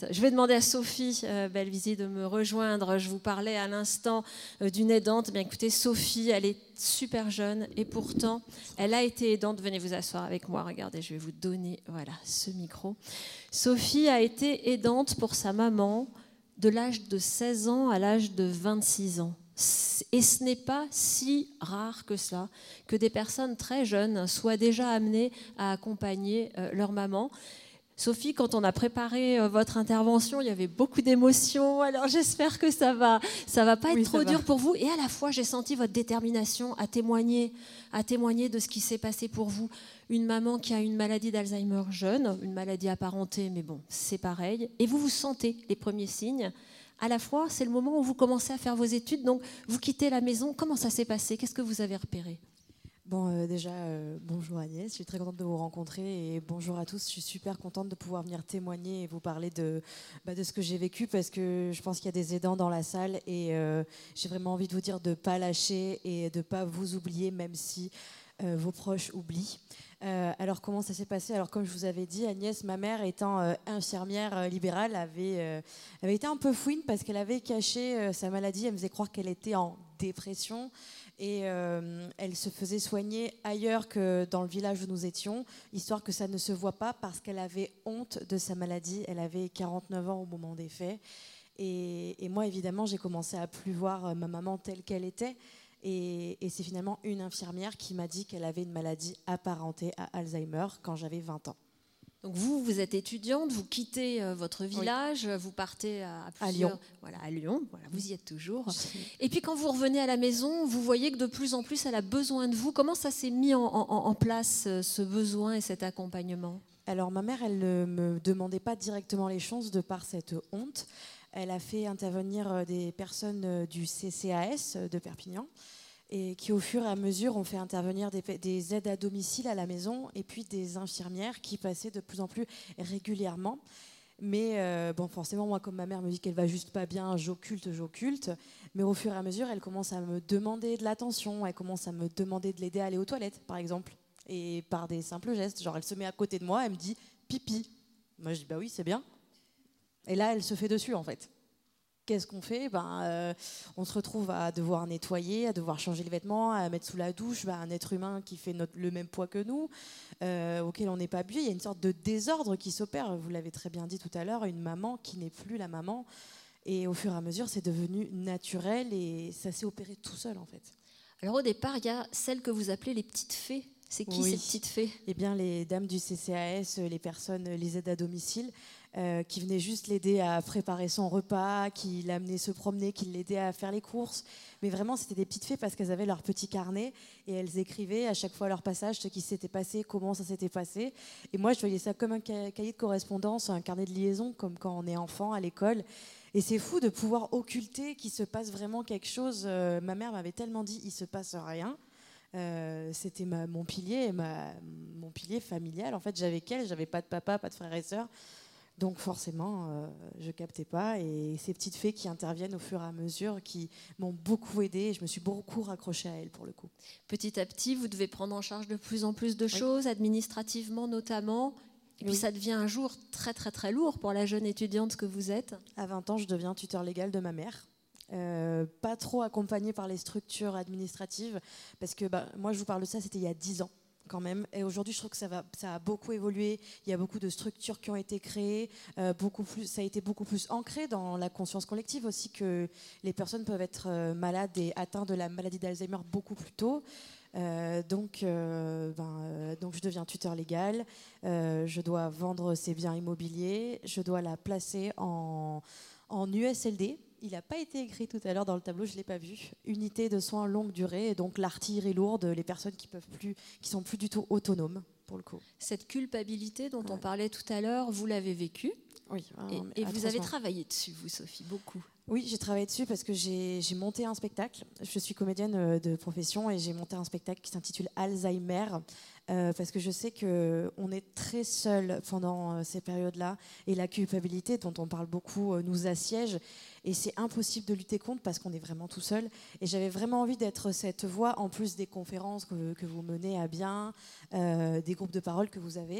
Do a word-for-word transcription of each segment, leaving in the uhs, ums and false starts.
Je vais demander à Sophie euh, Belvisi de me rejoindre. Je vous parlais à l'instant euh, d'une aidante. Bien, écoutez, Sophie, elle est super jeune et pourtant, elle a été aidante. Venez vous asseoir avec moi. Regardez, je vais vous donner voilà, ce micro. Sophie a été aidante pour sa maman de l'âge de seize ans à l'âge de vingt-six ans. Et ce n'est pas si rare que ça, que des personnes très jeunes soient déjà amenées à accompagner euh, leur maman. Sophie, quand on a préparé euh, votre intervention, il y avait beaucoup d'émotions. Alors j'espère que ça va, ça va pas être oui, trop dur pour vous. Et à la fois, j'ai senti votre détermination à témoigner, à témoigner de ce qui s'est passé pour vous. Une maman qui a une maladie d'Alzheimer jeune, une maladie apparentée, mais bon, c'est pareil. Et vous vous sentez les premiers signes. À la fois, c'est le moment où vous commencez à faire vos études. Donc, vous quittez la maison. Comment ça s'est passé? Qu'est-ce que vous avez repéré? Bon, euh, déjà, euh, bonjour Agnès, je suis très contente de vous rencontrer et bonjour à tous. Je suis super contente de pouvoir venir témoigner et vous parler de, bah, de ce que j'ai vécu parce que je pense qu'il y a des aidants dans la salle et euh, j'ai vraiment envie de vous dire de ne pas lâcher et de ne pas vous oublier même si euh, vos proches oublient. Euh, alors comment ça s'est passé? Alors comme je vous avais dit, Agnès, ma mère étant euh, infirmière euh, libérale, avait, euh, avait été un peu fouine parce qu'elle avait caché euh, sa maladie. Elle me faisait croire qu'elle était en dépression. Et euh, elle se faisait soigner ailleurs que dans le village où nous étions, histoire que ça ne se voit pas parce qu'elle avait honte de sa maladie. Elle avait quarante-neuf ans au moment des faits. Et, et moi, évidemment, j'ai commencé à plus voir ma maman telle qu'elle était. Et, et c'est finalement une infirmière qui m'a dit qu'elle avait une maladie apparentée à Alzheimer quand j'avais vingt ans. Donc vous, vous êtes étudiante, vous quittez euh, votre village, oui. Vous partez à, à, plusieurs, à Lyon. Voilà, à Lyon, voilà, vous y êtes toujours. Et puis quand vous revenez à la maison, vous voyez que de plus en plus, elle a besoin de vous. Comment ça s'est mis en, en, en place, ce besoin et cet accompagnement? Alors ma mère, elle ne me demandait pas directement les choses de par cette honte. Elle a fait intervenir des personnes du C C A S de Perpignan et qui au fur et à mesure ont fait intervenir des, des aides à domicile à la maison et puis des infirmières qui passaient de plus en plus régulièrement. Mais euh, bon, forcément, moi, comme ma mère me dit qu'elle va juste pas bien, j'occulte, j'occulte. Mais au fur et à mesure, elle commence à me demander de l'attention, elle commence à me demander de l'aider à aller aux toilettes, par exemple. Et par des simples gestes, genre elle se met à côté de moi, elle me dit pipi. Moi, je dis bah oui, c'est bien. Et là, elle se fait dessus, en fait. Qu'est-ce qu'on fait? ben, euh, On se retrouve à devoir nettoyer, à devoir changer les vêtements, à mettre sous la douche ben, un être humain qui fait notre, le même poids que nous, euh, auquel on n'est pas habitué. Il y a une sorte de désordre qui s'opère. Vous l'avez très bien dit tout à l'heure, une maman qui n'est plus la maman. Et au fur et à mesure, c'est devenu naturel et ça s'est opéré tout seul, en fait. Alors au départ, il y a celles que vous appelez les petites fées. C'est qui oui. ces petites fées? Eh bien, les dames du C C A S, les personnes, les aides à domicile, Euh, qui venait juste l'aider à préparer son repas, qui l'amenait se promener, qui l'aidait à faire les courses. Mais vraiment, c'était des petites fées parce qu'elles avaient leur petit carnet et elles écrivaient à chaque fois leur passage ce qui s'était passé, comment ça s'était passé. Et moi, je voyais ça comme un cahier de correspondance, un carnet de liaison, comme quand on est enfant à l'école. Et c'est fou de pouvoir occulter qu'il se passe vraiment quelque chose. Euh, ma mère m'avait tellement dit, il se passe rien. Euh, c'était ma, mon pilier, ma, mon pilier familial. En fait, j'avais qu'elle, j'avais pas de papa, pas de frères et sœurs. Donc forcément, euh, je ne captais pas. Et ces petites fées qui interviennent au fur et à mesure, qui m'ont beaucoup aidée. Et je me suis beaucoup raccrochée à elles, pour le coup. Petit à petit, vous devez prendre en charge de plus en plus de choses, oui. administrativement notamment. Et puis oui. ça devient un jour très, très, très lourd pour la jeune étudiante que vous êtes. À vingt ans, je deviens tuteur légal de ma mère. Euh, pas trop accompagnée par les structures administratives. Parce que bah, moi, je vous parle de ça, c'était il y a dix ans. Quand même. Et aujourd'hui, je trouve que ça, va, ça a beaucoup évolué. Il y a beaucoup de structures qui ont été créées. Euh, beaucoup plus, ça a été beaucoup plus ancré dans la conscience collective aussi que les personnes peuvent être euh, malades et atteintes de la maladie d'Alzheimer beaucoup plus tôt. Euh, donc, euh, ben, euh, donc, je deviens tuteur légal. Euh, je dois vendre ses biens immobiliers. Je dois la placer en, en U S L D. Il n'a pas été écrit tout à l'heure dans le tableau, je ne l'ai pas vu. Unité de soins longue durée, et donc l'artillerie lourde, les personnes qui peuvent plus, qui sont plus du tout autonomes, pour le coup. Cette culpabilité dont ouais. on parlait tout à l'heure, vous l'avez vécue. Oui. Et, et vous avez travaillé dessus, vous, Sophie, beaucoup. Oui, j'ai travaillé dessus parce que j'ai, j'ai monté un spectacle. Je suis comédienne de profession et j'ai monté un spectacle qui s'intitule Alzheimer. Euh, parce que je sais qu'on est très seul pendant euh, ces périodes-là et la culpabilité dont on parle beaucoup euh, nous assiège et c'est impossible de lutter contre parce qu'on est vraiment tout seul. Et j'avais vraiment envie d'être cette voix en plus des conférences que, que vous menez à bien, euh, des groupes de parole que vous avez.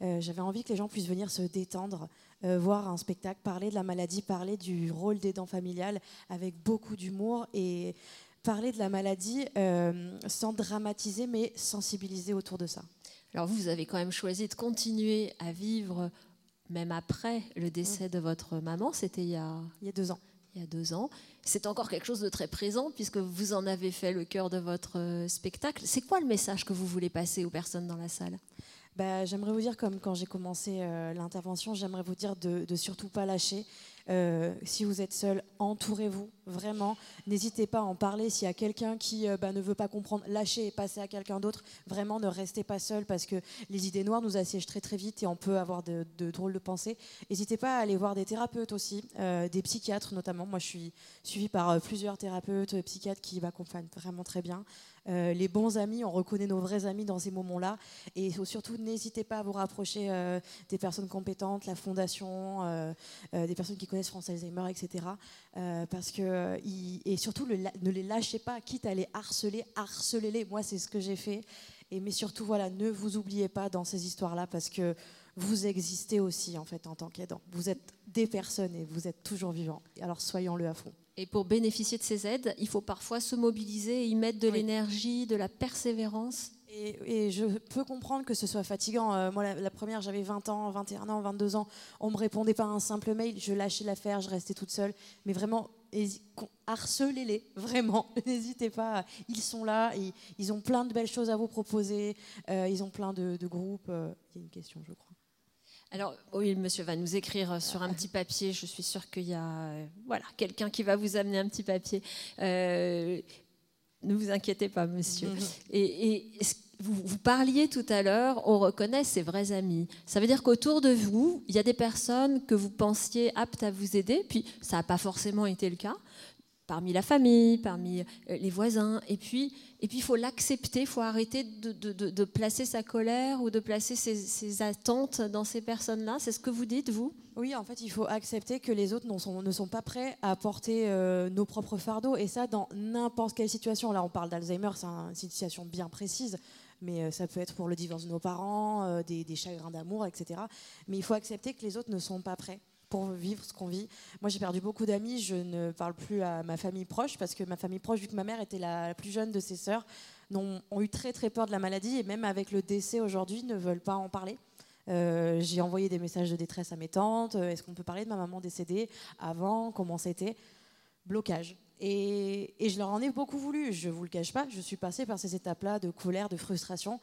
Euh, j'avais envie que les gens puissent venir se détendre, euh, voir un spectacle, parler de la maladie, parler du rôle d'aidant familial avec beaucoup d'humour et parler de la maladie euh, sans dramatiser mais sensibiliser autour de ça. Alors vous, vous avez quand même choisi de continuer à vivre même après le décès de votre maman, c'était il y a... Il y a deux ans. Il y a deux ans. C'est encore quelque chose de très présent puisque vous en avez fait le cœur de votre spectacle. C'est quoi le message que vous voulez passer aux personnes dans la salle ? Bah, j'aimerais vous dire, comme quand j'ai commencé euh, l'intervention, j'aimerais vous dire de, de surtout pas lâcher. Euh, si vous êtes seul, entourez-vous, vraiment. N'hésitez pas à en parler. S'il y a quelqu'un qui euh, bah, ne veut pas comprendre, lâchez et passez à quelqu'un d'autre. Vraiment, ne restez pas seul parce que les idées noires nous assiègent très très vite et on peut avoir de, de drôles de pensées. N'hésitez pas à aller voir des thérapeutes aussi, euh, des psychiatres notamment. Moi, je suis suivie par euh, plusieurs thérapeutes, euh, psychiatres qui m'accompagnent vraiment très bien. Euh, les bons amis, on reconnaît nos vrais amis dans ces moments-là. Et surtout, n'hésitez pas à vous rapprocher euh, des personnes compétentes, la fondation, euh, euh, des personnes qui connaissent France Alzheimer, et cetera. Euh, parce que, euh, y, et surtout, le, ne les lâchez pas, quitte à les harceler, harcelez-les. Moi, c'est ce que j'ai fait. Et, mais surtout, voilà, ne vous oubliez pas dans ces histoires-là parce que vous existez aussi en fait en tant qu'aidant. Vous êtes des personnes et vous êtes toujours vivants. Alors soyons-le à fond. Et pour bénéficier de ces aides, il faut parfois se mobiliser et y mettre de oui. l'énergie, de la persévérance. Et, et je peux comprendre que ce soit fatigant. Euh, moi, la, la première, j'avais vingt ans, vingt et un ans, vingt-deux ans. On ne me répondait pas à un simple mail. Je lâchais l'affaire, je restais toute seule. Mais vraiment, harcelez-les, vraiment. N'hésitez pas. Ils sont là. Ils, ils ont plein de belles choses à vous proposer. Euh, ils ont plein de, de groupes. Euh, il y a une question, je crois. Alors, oui, le monsieur va nous écrire sur un petit papier. Je suis sûre qu'il y a euh, voilà, quelqu'un qui va vous amener un petit papier. Euh, ne vous inquiétez pas, monsieur. Mmh. Et, et vous, vous parliez tout à l'heure, on reconnaît ses vrais amis. Ça veut dire qu'autour de vous, il y a des personnes que vous pensiez aptes à vous aider, puis ça n'a pas forcément été le cas, parmi la famille, parmi les voisins. Et puis, et puis il faut l'accepter, il faut arrêter de, de, de, de placer sa colère ou de placer ses, ses attentes dans ces personnes-là. C'est ce que vous dites, vous ? Oui, en fait, il faut accepter que les autres ne sont, ne sont pas prêts à porter euh, nos propres fardeaux. Et ça, dans n'importe quelle situation. Là, on parle d'Alzheimer, c'est une situation bien précise. Mais euh, ça peut être pour le divorce de nos parents, euh, des, des chagrins d'amour, et cetera. Mais il faut accepter que les autres ne sont pas prêts pour vivre ce qu'on vit. Moi, j'ai perdu beaucoup d'amis. Je ne parle plus à ma famille proche parce que ma famille proche, vu que ma mère était la, la plus jeune de ses sœurs, ont, ont eu très très peur de la maladie et même avec le décès aujourd'hui, ne veulent pas en parler. Euh, j'ai envoyé des messages de détresse à mes tantes. Est-ce qu'on peut parler de ma maman décédée avant? Comment c'était? Blocage. Et, et je leur en ai beaucoup voulu. Je ne vous le cache pas. Je suis passée par ces étapes-là de colère, de frustration.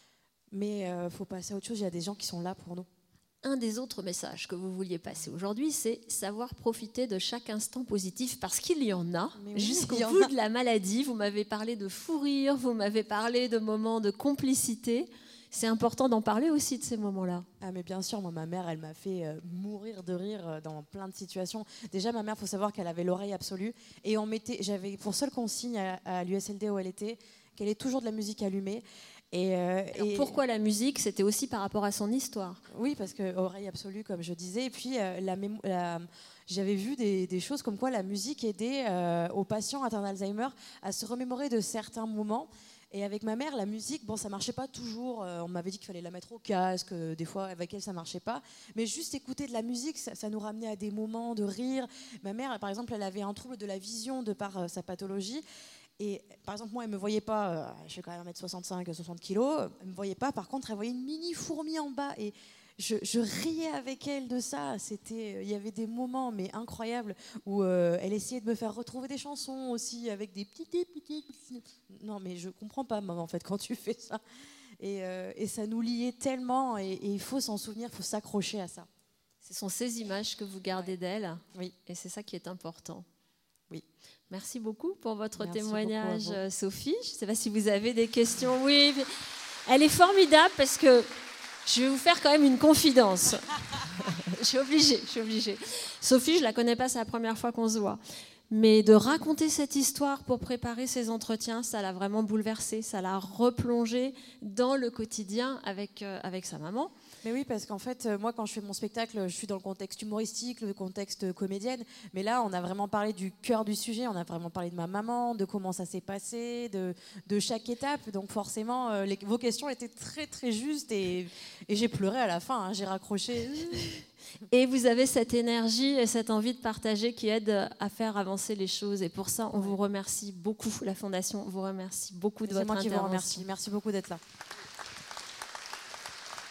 Mais il euh, faut passer à autre chose. Il y a des gens qui sont là pour nous. Un des autres messages que vous vouliez passer aujourd'hui, c'est savoir profiter de chaque instant positif, parce qu'il y en a. Oui, jusqu'au bout a. de la maladie. Vous m'avez parlé de fou rire, vous m'avez parlé de moments de complicité. C'est important d'en parler aussi de ces moments-là. Ah mais bien sûr, moi, ma mère, elle m'a fait euh, mourir de rire dans plein de situations. Déjà, ma mère, il faut savoir qu'elle avait l'oreille absolue. Et on mettait, j'avais pour seule consigne à, à l'U S L D où elle était, qu'elle ait toujours de la musique allumée. Et, euh, Alors, et pourquoi la musique? C'était aussi par rapport à son histoire. Oui, parce que oreille absolue, comme je disais. Et puis, euh, la mémo- la, j'avais vu des, des choses comme quoi la musique aidait euh, aux patients atteints d'Alzheimer à se remémorer de certains moments. Et avec ma mère, la musique, bon, ça marchait pas toujours. Euh, on m'avait dit qu'il fallait la mettre au casque. Euh, des fois, avec elle, ça marchait pas. Mais juste écouter de la musique, ça, ça nous ramenait à des moments de rire. Ma mère, par exemple, elle avait un trouble de la vision de par euh, sa pathologie. Et par exemple, moi, elle ne me voyait pas, euh, je fais quand même un mètre soixante-cinq, soixante kilos, elle ne me voyait pas. Par contre, elle voyait une mini fourmi en bas. Et je, je riais avec elle de ça. C'était, il y avait des moments mais incroyables où euh, elle essayait de me faire retrouver des chansons aussi avec des petits, petits, petits. Non, mais je ne comprends pas, maman, en fait, quand tu fais ça. Et, euh, et ça nous liait tellement. Et, et il faut s'en souvenir, il faut s'accrocher à ça. Ce sont ces images que vous gardez ouais. d'elle. Oui. Et c'est ça qui est important. Oui. Merci beaucoup pour votre Merci témoignage, Sophie. Je ne sais pas si vous avez des questions. Oui, elle est formidable parce que je vais vous faire quand même une confidence. je suis obligée, je suis obligée. Sophie, je ne la connais pas, c'est la première fois qu'on se voit. Mais de raconter cette histoire pour préparer ces entretiens, ça l'a vraiment bouleversée, ça l'a replongée dans le quotidien avec, euh, avec sa maman. Mais oui, parce qu'en fait, moi, quand je fais mon spectacle, je suis dans le contexte humoristique, le contexte comédienne. Mais là, on a vraiment parlé du cœur du sujet. On a vraiment parlé de ma maman, de comment ça s'est passé, de, de chaque étape. Donc forcément, euh, les, vos questions étaient très, très justes. Et, et j'ai pleuré à la fin. Hein, j'ai raccroché. Et vous avez cette énergie et cette envie de partager qui aide à faire avancer les choses. Et pour ça, on vous remercie beaucoup. La Fondation vous remercie beaucoup de votre intervention. C'est moi qui vous remercie. Merci beaucoup d'être là.